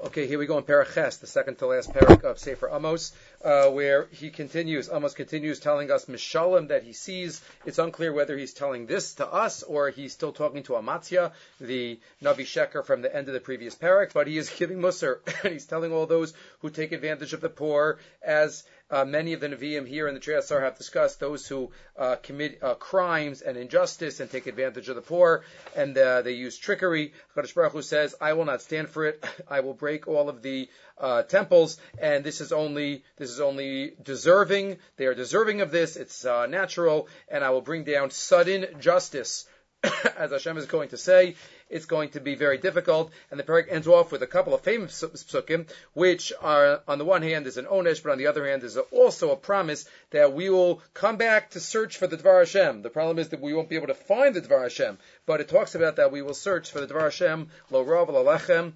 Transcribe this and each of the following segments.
Okay, here we go in Perek Ches, the second to last parak of Sefer Amos, where Amos continues telling us Mishalem that he sees. It's unclear whether he's telling this to us or he's still talking to Amatzia, the Navi Sheker from the end of the previous parak, but he is giving Musar, and he's telling all those who take advantage of the poor, as many of the Nevi'im here in the Triyasar have discussed, those who commit crimes and injustice and take advantage of the poor, and they use trickery. HaKadosh Baruch Hu says, I will not stand for it. I will break all of the temples, and this is only deserving. They are deserving of this. It's natural, and I will bring down sudden justice. As Hashem is going to say, it's going to be very difficult. And the parak ends off with a couple of famous psukim, which are, on the one hand, is an onesh, but on the other hand, is also a promise that we will come back to search for the Dvar Hashem. The problem is that we won't be able to find the Dvar Hashem, but it talks about that we will search for the Dvar Hashem, lo rav lo lechem,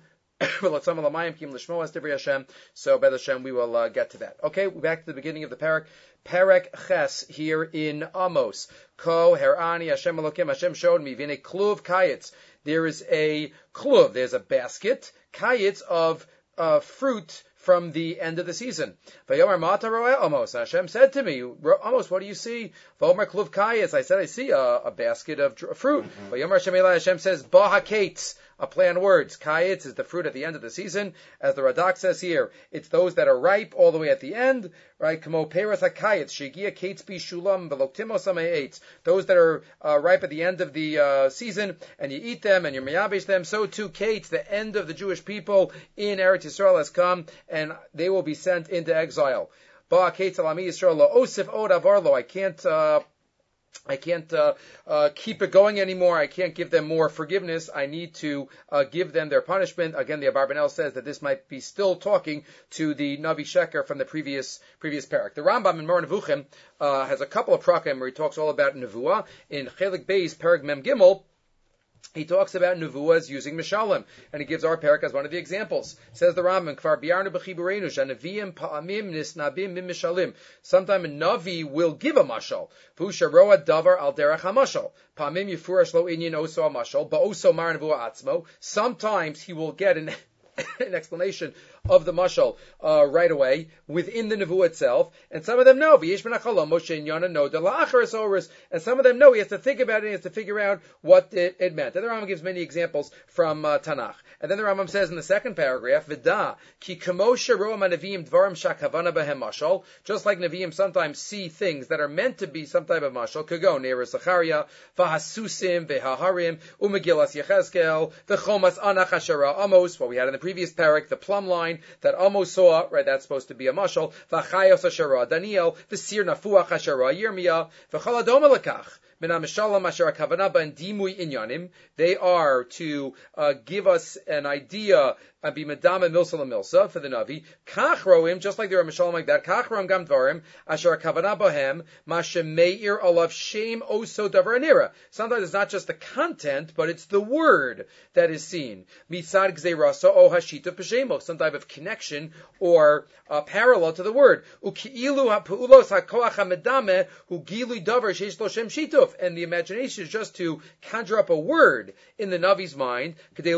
so B'ez Hashem, we will get to that. Okay, back to the beginning of the parak. Perek Ches here in Amos. Ko herani Hashem Elokim. Hashem showed me v'nei kluv kayitz. There is a kluv. There's a basket kayitz of fruit from the end of the season. Vayomer mata roeh Amos. Hashem said to me, Amos, what do you see? Vayomer kluv kayitz. I said, I see a basket of fruit. Vayomer Hashem Elai. Hashem says, ba haketz. A play on words. Kayitz is the fruit at the end of the season. As the Radak says here, it's those that are ripe all the way at the end, right? Kamo peras hakayitz, shegia kates bi shulam, veloktimos ameitz. Those that are ripe at the end of the season, and you eat them, and you miyabesh them, so too kates, the end of the Jewish people in Eretz Yisrael has come, and they will be sent into exile. Ba kates alami Yisrael lo osif od avarlo. I can't keep it going anymore. I can't give them more forgiveness. I need to give them their punishment. Again, the Abarbanel says that this might be still talking to the Navi Sheker from the previous parak. The Rambam in Moreh Nevuchim has a couple of prakim where he talks all about Nevuah. In Chelik Beis, Perek Mem Gimel, he talks about Nevuahs using Mishalem, and he gives our parak as one of the examples. Says the Rambam, Kvar biarnu b'chiburenu, sheneviim pa'amim nisnabim mim mishalim. Sometime a Navi will give a mashal. V'hu sheroa davar al derech ha-mashal. Pa'amim yifurash lo inyan oso ha-mashal, ba'oso mar nevuah atzmo. Sometimes he will get an explanation of the mashal right away within the nevuah itself, and some of them know. And some of them know he has to think about it. He has to figure out what it meant. And the Rambam gives many examples from Tanakh. And then the Rambam says in the second paragraph, "V'da ki kamo sheroam hanavim dvarim shakavana behem mashal." Just like Nevi'im sometimes see things that are meant to be some type of mashal. Kago Neres Zachariah, v'hasusim v'haharim u'megillas Yechezkel v'chomas anach hashara Amos. What we had in the previous parak, the plumb line that Amos saw, right, that's supposed to be a mashal. V'chayos hashara Daniel, v'sir nafuach hashara Yirmiyah, v'chaladom lekach. They are to give us an idea for the Navi. Kachroim, just like there are Mishalom like that. Kachroim gam dvarim asher kavana bahem mashemeir alav shem oso davar nira. Sometimes it's not just the content, but it's the word that is seen. Mitzad gzeirasa o hashita peshemo, some type of connection or parallel to the word. Ukiilu ha'pu'ulos ha'koach ha'medame hu gilui davar sheish lo shem shituf. And the imagination is just to conjure up a word in the Navi's mind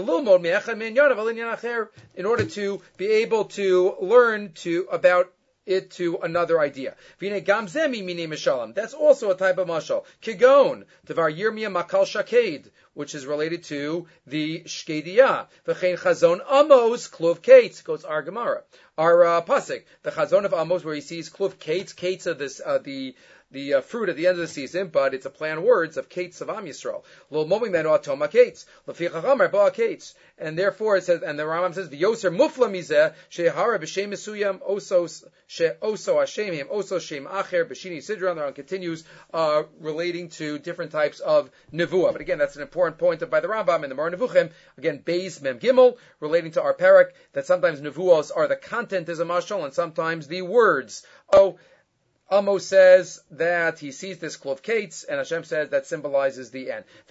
in order to be able to learn about it to another idea. That's also a type of mashal. Kigon, Devar Yirmiyah Makal Shaked, which is related to the Shkediyah. V'chein Chazon Amos Kluv Kates, goes our Gemara. Our pasuk, the Chazon of Amos, where he sees Kluv Kates of this, the fruit at the end of the season, but it's a play on words of Kates of Am Yisrael. Lo momim menu atoma Kates, lefichach amar ba Kates, and therefore it says, and the Rambam says, v'yoser mufla mizeh shehara b'shem mesuyam oso Hashem him oso shem acher b'shini sidron. The Rambam continues relating to different types of nevuah. But again, that's an important point by the Rambam in the Moreh Nevuchim. Again, Beis Mem Gimel, relating to our parak, that sometimes nevuahs are the content as a mashal, and sometimes the words. Amos says that he sees this Klov Kates, and Hashem says that symbolizes the end. The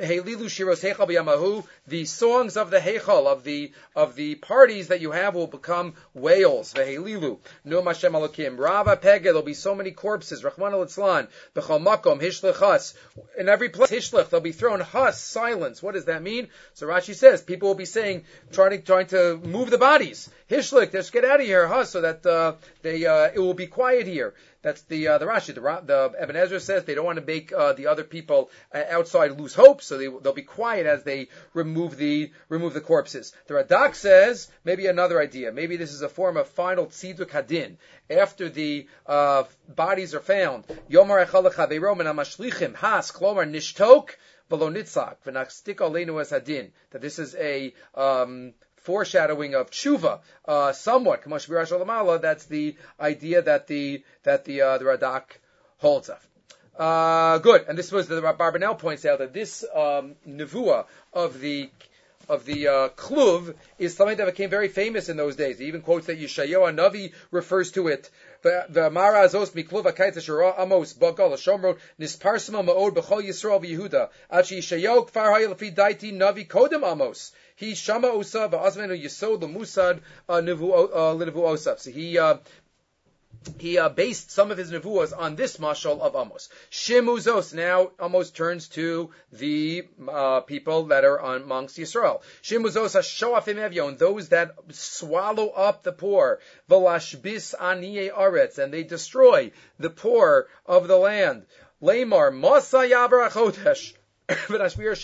songs of the Heichal, of the parties that you have, will become wails. Vehelilu, Num Hashem Elokim, Rava Peged, there'll be so many corpses, Rachman al-Itzlan, Bechal Makom, Hishlech Hus, in every place, Hishlech, they'll be thrown Hus, silence. What does that mean? So Rashi says, people will be saying, trying to move the bodies. Hishlik, let's get out of here, huh? So that it will be quiet here. That's the Rashi. The Ibn Ezra says they don't want to make the other people outside lose hope, so they'll be quiet as they remove the corpses. The Radak says maybe another idea. Maybe this is a form of final tziduk hadin after the bodies are found. Yomar echal lechaveiro min hamashlichim has klomar nishtok v'lo nitzak v'nachstik aleinu es hadin. That this is a foreshadowing of tshuva, somewhat. That's the idea that the Radak holds of. Good, and this was the Barbanel points out that this nevuah of the kluv is something that became very famous in those days. He even quotes that Yeshayahu Navi refers to it. The Mara Azos mikluv hakayt shara Amos bagal shomro nisparsma maod b'chol Yisrael v'Yehuda achi Yeshayahu kfar haylefi daiti Navi kodem Amos. He shama osav v'azmenu yisod l'musad l'nevu osav. So he based some of his nevuos on this mashal of Amos. Shimuzos, now Amos turns to the people that are amongst Yisrael. Shimuzos ha-shoafim evyon, those that swallow up the poor. V'lashbis aniye aretz, and they destroy the poor of the land. Lamar, masa yaber achodesh. Many different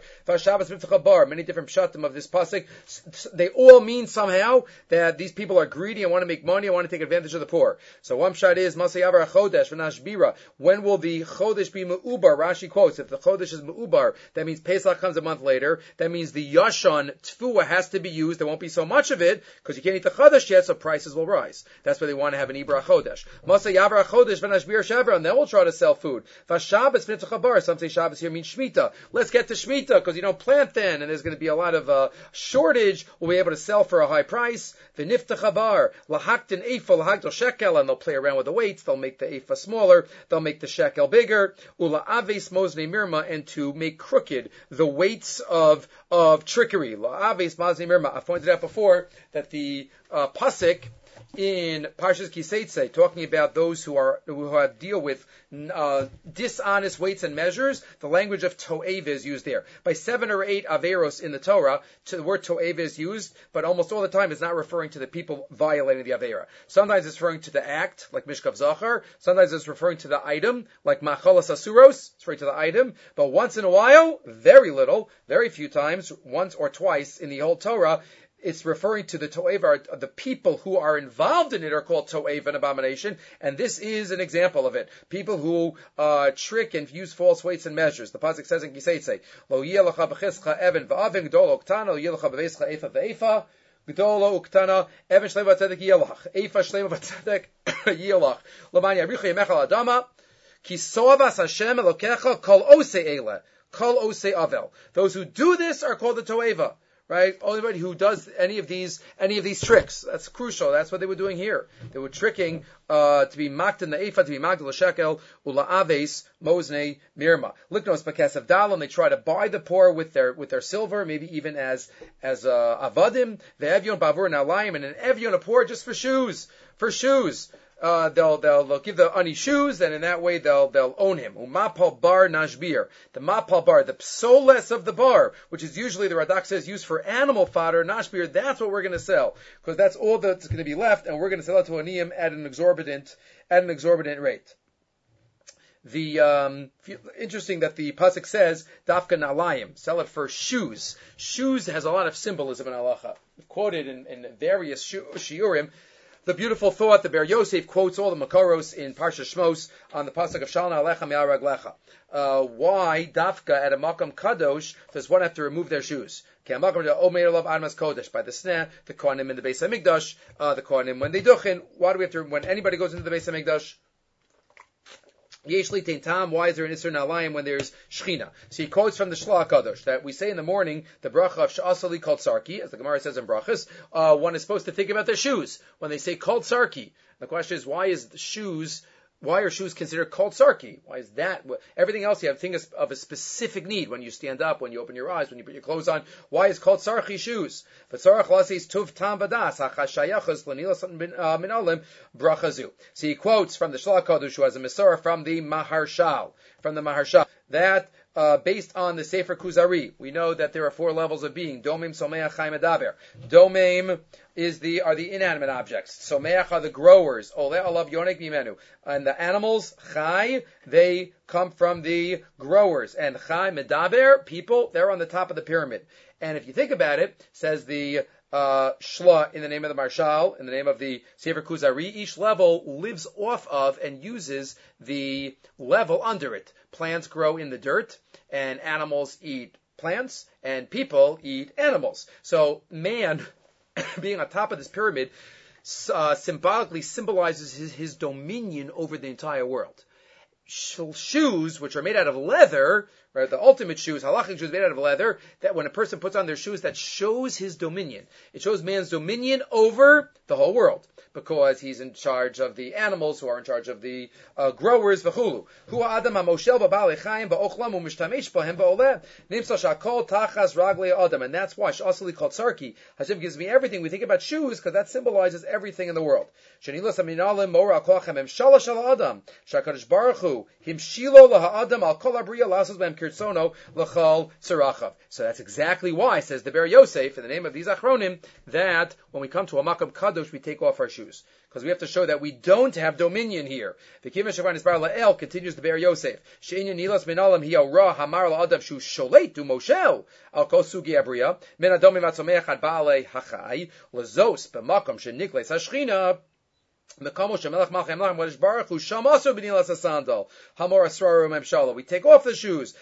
pshatim of this pasuk. They all mean somehow that these people are greedy and want to make money and want to take advantage of the poor. So one pshat is Masayavar Chodesh v'nashbira. When will the Chodesh be me'ubar? Rashi quotes, if the Chodesh is me'ubar, that means Pesach comes a month later. That means the Yashan Tfuah has to be used. There won't be so much of it because you can't eat the Chodesh yet, so prices will rise. That's why they want to have an Ibra Chodesh. Masayavar Chodesh v'nashbira Shavra, and they will try to sell food. Vashabbos v'nitzachabar. Some say Shabbos here means Shemitah. Let's get to Shemitah because you don't plant then, and there's going to be a lot of shortage. We'll be able to sell for a high price. V'niftachabar lahaktin efa lahakdol shekel, and they'll play around with the weights. They'll make the efa smaller. They'll make the shekel bigger. Ula aves mosnei mirma, and to make crooked the weights of trickery. La aves mosnei mirma. I pointed out before that the pasuk in Parshas Kiseitze, talking about those who deal with dishonest weights and measures, the language of to'eva is used there. By 7 or 8 averos in the Torah, the word to'eva is used, but almost all the time it's not referring to the people violating the avera. Sometimes it's referring to the act, like Mishkav Zachar. Sometimes it's referring to the item, like Machalas Asuros. It's referring to the item. But once in a while, very little, very few times, once or twice in the whole Torah, it's referring to the to'eva, the people who are involved in it are called to'eva, an abomination, and this is an example of it. People who trick and use false weights and measures. The pasuk says in Kiseitze, Lo yelecha b'chescha even v'avin g'dol oktana, lo yelecha b'veischa efa v'efa, g'dol oktana, even shlema v'tzedek yelach, efa shlema v'tzedek yelach, l'man yabricha yemechal adama, ki so'avas Hashem elokecha kol osei ele, kol osei avel. Those who do this are called the to'eva. Right? Anybody who does any of these tricks. That's crucial. That's what they were doing here. They were tricking, to be mocked in the ephah, to be mocked in the shekel, ula aves, mosnei, mirma. Liknos b'kesav dalam, they try to buy the poor with their silver, maybe even as avadim, ve'evyon bavur nalayim, and an evyon, a poor just for shoes. They'll give the ani shoes, and in that way they'll own him. Umapal bar nashbir, the mapal bar, the psoles of the bar, which is usually the Radak says used for animal fodder. Nashbir, that's what we're going to sell because that's all that's going to be left, and we're going to sell it to aniyim at an exorbitant rate. The interesting that the pasuk says dafka nalayim, sell it for shoes. Shoes has a lot of symbolism in halacha. Quoted in various shiurim. The beautiful thought, the Ber Yosef quotes all the Makaros in Parsha Shmos on the pasuk of Shalna Alecha Me'al Raglecha. Why dafka at a makam kadosh does one have to remove their shoes? By the sneh, the kohanim in the Beis Hamikdash, the kohanim when they duchen. Why do we have to? When anybody goes into the Beis Hamikdash? Yeshli Tein Tam, why is there an Isser Nalayim when there's Shechina? So he quotes from the Shlach Kadosh that we say in the morning, the bracha of Sh'asali Kol Sarki, as the Gemara says in Brachas, one is supposed to think about their shoes when they say Kol Sarki. The question is, why are shoes considered Kol Sarki? Why is that? Everything else you have to think of a specific need. When you stand up, when you open your eyes, when you put your clothes on. Why is Kol Sarki shoes? V'tzarach lasis tuv tam badas hachashayachas l'nilas min olim brachazu. So he quotes from the Shlach Kadosh, who has a Masorah from the Maharshal, that based on the Sefer Kuzari. We know that there are 4 levels of being. Domim, Someach, Chai, Medaber. Domim are the inanimate objects. Someach are the growers. Ole alav yonek mimenu. And the animals, Chai, they come from the growers. And Chai, Medaber, people, they're on the top of the pyramid. And if you think about it, says the Shla in the name of the Marshal, in the name of the Sefer Kuzari, each level lives off of and uses the level under it. Plants grow in the dirt, and animals eat plants, and people eat animals. So man, being on top of this pyramid, symbolically symbolizes his dominion over the entire world. Shoes, which are made out of leather, right, the ultimate shoes, halachic shoes made out of leather, that when a person puts on their shoes, that shows his dominion. It shows man's dominion over the whole world, because he's in charge of the animals who are in charge of the growers, v'chulu. Hu ha'adam ha'moshel ba'balei chayim ba'ochlam u'mishtamesh b'hem ba'oleh nimsa shakol tachas raglei adam. And that's why Sh'asali called Sarki. Hashem gives me everything. We think about shoes because that symbolizes everything in the world. Shenilas aminalim mora kochem em shalash al adam shakadosh baruch hu himshilo laha'adam al kol abriya lasas b'hem kirtzono l'chal tzarachav. So that's exactly why, says the Ber Yosef, in the name of these Achronim, that when we come to a Makam Kadosh, we take off our shoes. Because we have to show that we don't have dominion here. The Kivin Shavan Isbar La'el continues the Ber Yosef. She'inyan nilas minalam hi ra hamar la'adav shu sholet du moshel al kol sugi abriya min adomim atzomeach ad ba'alei hachai lazos b'makom shenikles hashchina we take off the shoes.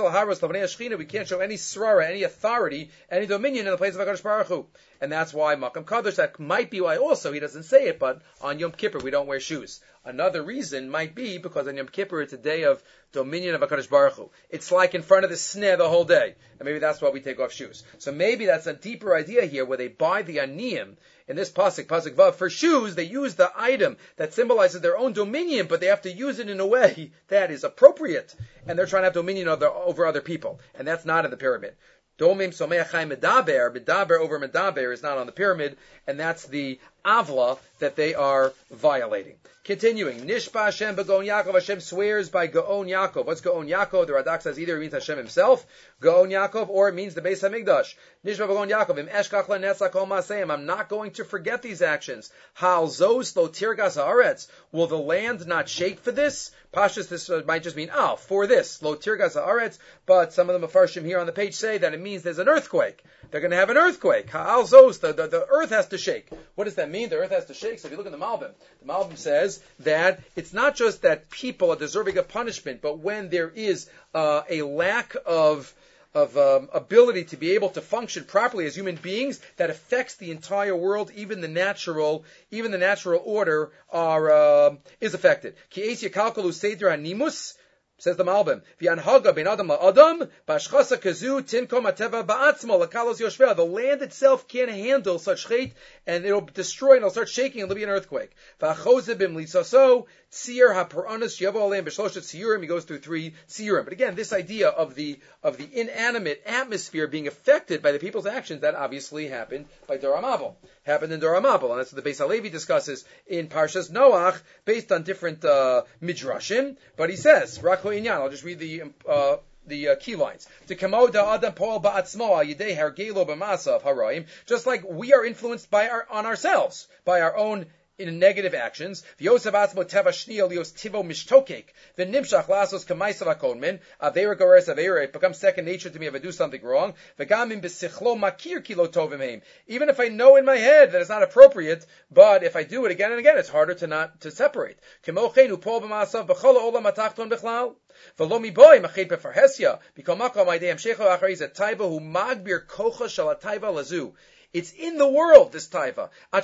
We can't show any srara, any authority, any dominion in the place of HaKadosh Baruch Hu. And that's why Makam Kadosh, that might be why also, he doesn't say it, but on Yom Kippur we don't wear shoes. Another reason might be because on Yom Kippur it's a day of dominion of HaKadosh Baruch Hu. It's like in front of the sneh the whole day. And maybe that's why we take off shoes. So maybe that's a deeper idea here, where they buy the aniyim in this pasuk vav, for shoes. They use the item that symbolizes their own dominion, but they have to use it in a way that is appropriate. And they're trying to have dominion over other people. And that's not in the pyramid. Domim someach chai medaber, medaber over medaber is not on the pyramid, and that's the avla that they are violating. Continuing, Nishba Hashem b'Gaon Yaakov, Hashem swears by Gaon Yaakov. What's Gaon Yaakov? The Radak says either it means Hashem himself, Gaon Yaakov, or it means the Beis HaMikdash. Nishba b'Gaon Yaakov, Im eshkach lenetzach kol ma'aseim, I'm not going to forget these actions. Hal zos lo tirgas haaretz, will the land not shake for this? Pashas, this might just mean, for this, lo tirgas haaretz, but some of the Mefarshim here on the page say that it means there's an earthquake. They're going to have an earthquake. Hal zos, the earth has to shake. What does that mean? The earth has to shake. So if you look in the Malbim says that it's not just that people are deserving of punishment, but when there is a lack of ability to be able to function properly as human beings, that affects the entire world. Even the natural order is affected. Ki eis yakalkalu seder hanimus. Says the Malbim, V'yanhaga ben adam la'adam, b'ashchasa kazu tinkom ateva ba'atzmo lakalos yoshveh. The land itself can't handle such chait, and it'll destroy, and it'll start shaking, and there'll be an earthquake. V'achose bim lisaso, tzir ha'paranus yevo aleim b'shloshet tziurim. He goes through 3 tziurim. But again, this idea of the inanimate atmosphere being affected by the people's actions, that obviously happened by Dor HaMabul. Happened in Dor HaMabul, and that's what the Beis HaLevi discusses in Parshas Noach, based on different midrashim. But he says, I'll just read the key lines. Just like we are influenced on ourselves, by our own in negative actions. It becomes second nature to me if I do something wrong. Even if I know in my head that it's not appropriate, but if I do it again and again, it's harder to separate. It's in the world, this taiva.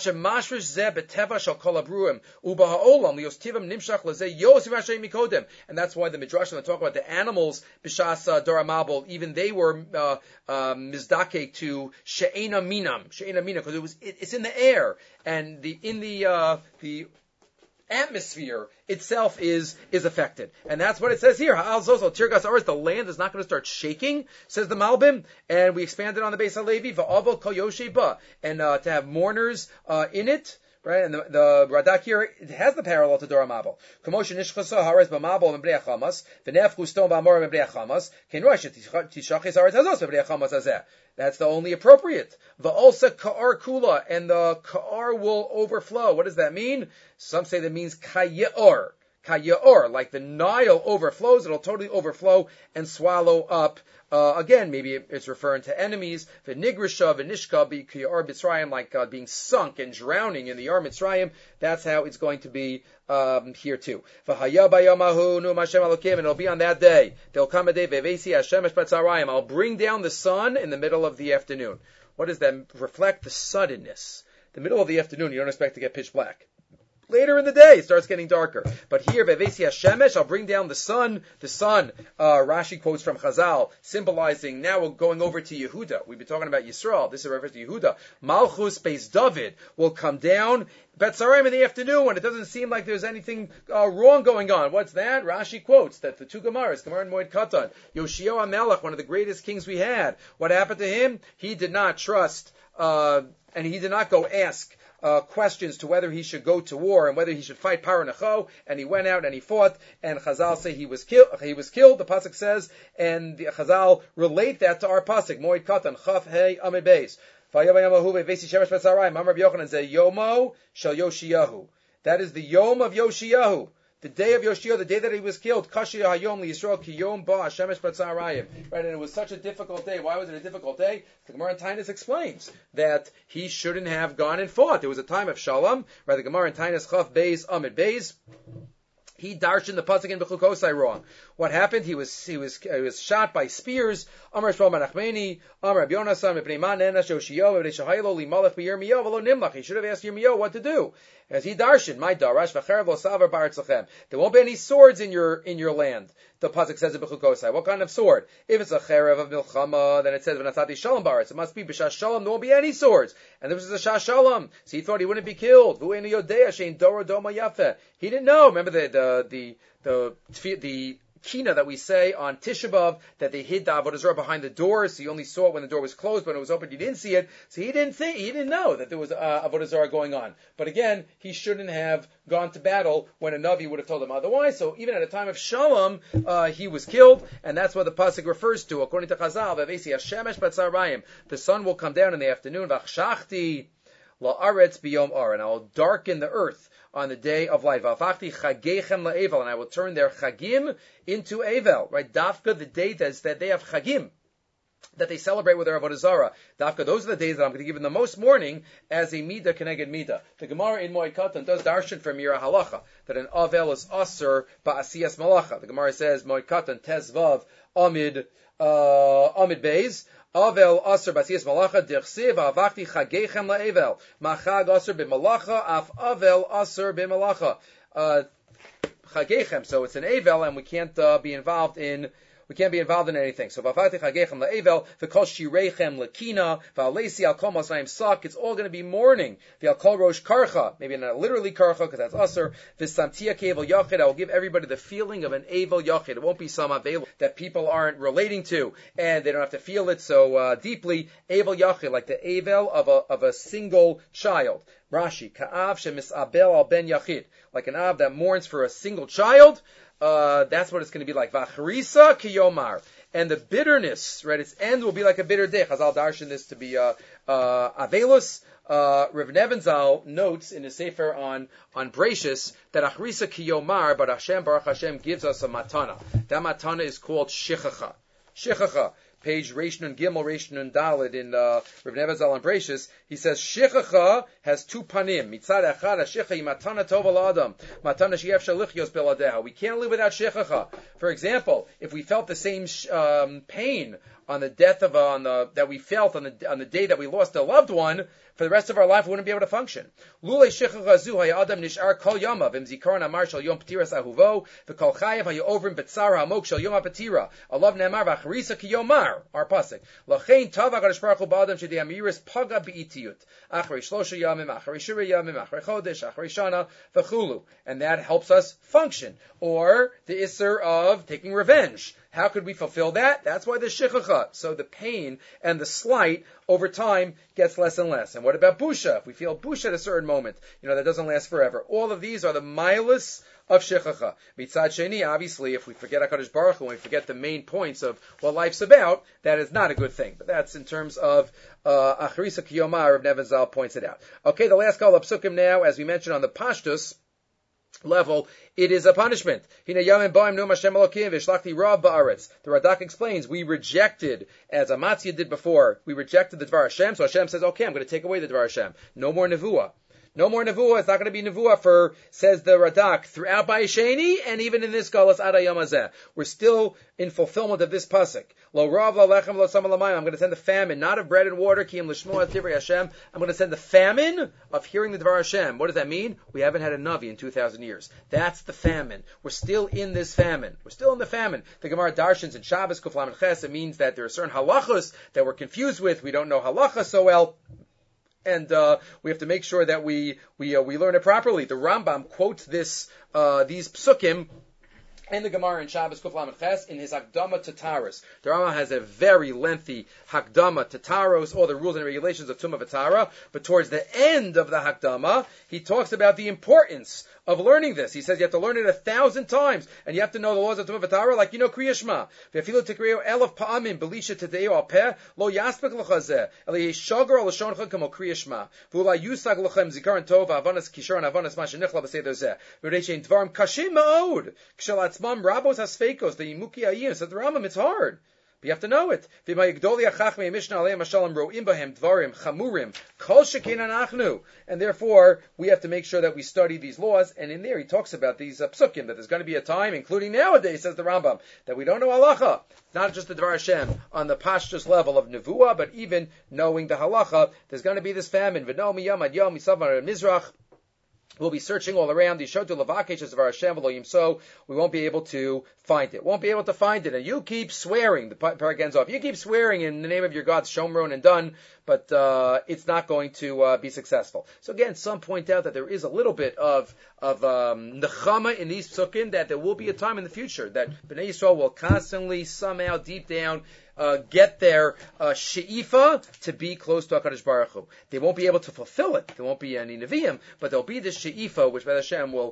And that's why the Midrash, when they talk about the animals, B'shas Dor HaMabul, even they were mizdake to she'ena minam, because it's in the air, and the atmosphere itself is affected. And that's what it says here. The land is not going to start shaking, says the Malbim, and we expanded on the Beis HaLevi, and to have mourners in it, Right, and the Radak here has the parallel to Dora Mabel. Commotion Ishchasa Hares B'Mabel and B'Nei Chamas, V'Nefchu Stone B'Amor and B'Nei Chamas, Ken Rosh Tishachis Hares Hazos B'Nei Chamas Hazeh. That's the only appropriate. V'Olsa Ka'ar Kula, and the Ka'ar will overflow. What does that mean? Some say that means Kayeor. Kayeor, like the Nile overflows, it'll totally overflow and swallow up. Again, maybe it's referring to enemies. V'nigrisha v'nishka b'Yar Mitzrayim, like being sunk and drowning in the Yar Mitzrayim. That's how it's going to be here too. V'haya b'yamahu nu Hashem Elokim, and it'll be on that day. There'll come a day v'vesi Hashemesh b'tzarayim. I'll bring down the sun in the middle of the afternoon. What does that reflect? The suddenness. The middle of the afternoon, you don't expect to get pitch black. Later in the day, it starts getting darker. But here, Bevesi Hashemesh, I'll bring down the sun. The sun, Rashi quotes from Chazal, symbolizing, now we're going over to Yehuda. We've been talking about Yisrael. This is a reference to Yehuda. Malchus Beis David will come down Betzarayim in the afternoon when it doesn't seem like there's anything wrong going on. What's that? Rashi quotes that the two Gemaras, Gemara and Moed Katan, Yoshio HaMelech, one of the greatest kings we had. What happened to him? He did not trust, and he did not go ask questions to whether he should go to war and whether he should fight Paro Necho, and he went out and he fought, and Chazal say he was killed. The pasuk says, and the Chazal relate that to our pasuk, Moed Katan, Chaf Hey Amid Beis. Yomo shel Yoshiyahu. That is the Yom of Yoshiyahu. The day of Yoshiyahu, the day that he was killed, Kashi Hayom Yisrael Ki Yom Ba Shemesh Batzarayim. Right, and it was such a difficult day. Why was it a difficult day? The Gemara in Tainus explains that he shouldn't have gone and fought. There was a time of Shalom. Right, the Gemara in Tainus Chaf Beis Amid Beis. He darshan the pasuk in Bechukosai wrong. What happened? He was shot by spears. Amar Shmuel ben Nachmani, Amar Rabbi Yonasan, Mepnei Man Nenash Yoshio, Mepnei Shahaylo Limalach BeYirmiyahu V'lo Nimlach. He should have asked Yirmiyahu what to do. As he darshan, my darash v'cherev lo savar ba'artzachem. There won't be any swords in your land. The pasuk says in Bechukosai. What kind of sword? If it's a cherev of milchama, then it says v'nasati shalom ba'aretz. It must be b'shas shalom. There won't be any swords. And this was a shas shalom, so he thought he wouldn't be killed. V'u'enu yodea shein dora doma yafeh. He didn't know. Remember the kina that we say on Tisha B'Av, that they hid the Avodah Zarah behind the door, so you only saw it when the door was closed. When it was open, you didn't see it. So he didn't know that there was Avodah Zarah going on. But again, he shouldn't have gone to battle when a Navi would have told him otherwise. So even at a time of Shalom, he was killed, and that's what the pasuk refers to. According to Chazal, V'vesi Hashemesh Batzarayim, the sun will come down in the afternoon. V'achshachti la'aretz biyom ar, and I will darken the earth on the day of light. V'afachti chagechem la'evel, and I will turn their chagim into Evel. Right, Dafka, the day that they have chagim, that they celebrate with their Avodah Zarah. Dafka, those are the days that I'm going to give them the most mourning as a Mida Keneged Mida. The Gemara in Moed Katan does darshan from Yira Halacha, that an Avel is Aser Ba'asiyas Malacha. The Gemara says, Moed Katan, Tezvav, Amid Beis, Avel Aser Ba'asiyas Malacha, Dirchsiv, Avachti Chagechem La'evel, Machag Aser B'Malacha, Af Avel Aser B'Malacha. Chagechem, so it's an Avel, and we can't be involved in anything. So v'afati chagechem la'evel v'kol shireichem l'kina v'alesi al kol masayim sak. It's all going to be mourning. V'al kol rosh karcha, maybe not literally karcha because that's aser. V'samtia kevel yachid. I will give everybody the feeling of an avel yachid. It won't be some avel that people aren't relating to and they don't have to feel it so deeply. Avel yachid, like the avel of a single child. Rashi, ka'av shemisabel al ben yachid, like an av that mourns for a single child. That's what it's going to be like. V'achrisa kiyomar, and the bitterness, right? Its end will be like a bitter day. Chazal darshan this to be avelus. Rav Nebenzahl notes in his sefer on Breishis that achrisa kiyomar, but Hashem Baruch Hashem gives us a matana. That matana is called shichacha. Shichacha. Page Reish Nun Gimel, Reish Nun Daled in Rav Nebenzahl on Breishis, he says Shichacha has two panim. Mitzad echad Shichacha matana tova l'adam, matana she'ef shalichios beladeha. We can't live without Shichacha. For example, if we felt the same pain on the death of that we felt on the day that we lost a loved one, for the rest of our life we wouldn't be able to function. Lulei Shichacha zu hayadam nishar kol yamav im zikaron amar shel yom petiras ahuvo v'kol chayav hayovrim betzara amok shel yom hapetira. Alav ne'amar v'achrisa ki yomar. Our pasuk. Lachein tav HaKadosh Baruch Hu ba'adam shedei amiris paga be'itiyut. Achrei shlosha yamim, achrei shira yamim, achrei chodesh, achrei shana v'chulu. And that helps us function. Or the isser of taking revenge. How could we fulfill that? That's why the shichacha. So the pain and the slight over time gets less and less. And what about busha? If we feel busha at a certain moment, that doesn't last forever. All of these are the milus of shechacha. Mitzad sheni, obviously, if we forget HaKadosh Baruch Hu, and we forget the main points of what life's about, that is not a good thing. But that's in terms of Acharisa Kiyoma, Rav Nevin Zal points it out. Okay, the last call of psukim now, as we mentioned on the Pashtus level, it is a punishment. The Radak explains, we rejected, as Amatzia did before, we rejected the Dvar Hashem, so Hashem says, okay, I'm going to take away the Dvar Hashem. No more Nevuah. No more Nevuah. It's not going to be Nevuah for, says the Radak, throughout Bayesheni, and even in this Galas Ada Yom Hazeh. We're still in fulfillment of this pasuk. Lo rav lo lechem lo sama lamayim. I'm going to send the famine, not of bread and water, ki im lishmoa divrei Hashem. I'm going to send the famine of hearing the Dvar Hashem. What does that mean? We haven't had a Navi in 2,000 years. That's the famine. We're still in this famine. We're still in the famine. The Gemara Darshans in Shabbos, Kuf Lamed Ches, it means that there are certain halachos that we're confused with. We don't know halacha so well. And we have to make sure that we learn it properly. The Rambam quotes these psukim and the Gemara in Shabbos Kuf Lamed Ches in his Hakdama to Taros. The Rambam has a very lengthy Hakdama to Taros, all the rules and regulations of Tumah V'Tara, but towards the end of the Hakdama, he talks about the importance of learning this. He says you have to learn it 1,000 times, and you have to know the laws of Tumah V'Tara, like Kriya Shema. V'afilu tikriyo elef pa'amim belisha tedeo al peh, lo yaspek l'chazeh, ele yeshagar al lashoncha kamo Kriya Shema. V'ula yusag l'chem zikaron tov, ha'avanas kishar, ha'avanas masha nichla b'seder zeh. V'reishein dvarim kashim ma'od, k'shalatzmam rabos hasfekos, the yimuki ayim, said the Rambam, it's hard. But you have to know it. And therefore, we have to make sure that we study these laws. And in there, he talks about these psukim, that there's going to be a time, including nowadays, says the Rambam, that we don't know halacha. Not just the Dvar Hashem on the pashtus level of nevuah, but even knowing the halacha, there's going to be this famine. We'll be searching all around. So we won't be able to find it. And you keep swearing, the parak ends off, you keep swearing in the name of your God, Shomron and done, but it's not going to be successful. So again, some point out that there is a little bit of nechama in these psukim, that there will be a time in the future that Bnei Yisrael will constantly, somehow, deep down, get their she'ifa to be close to HaKadosh Baruch Hu. They won't be able to fulfill it. There won't be any Nevi'im, but there'll be this she'ifa, which B'ez Hashem will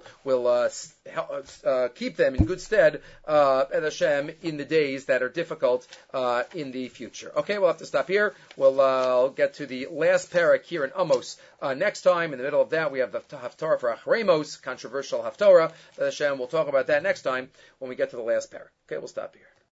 keep them in good stead, B'ez Hashem, in the days that are difficult in the future. Okay, we'll have to stop here. We'll get to the last parak here in Amos next time. In the middle of that, we have the Haftorah for Achremos, controversial Haftorah. B'ez Hashem, we'll talk about that next time when we get to the last parak. Okay, we'll stop here.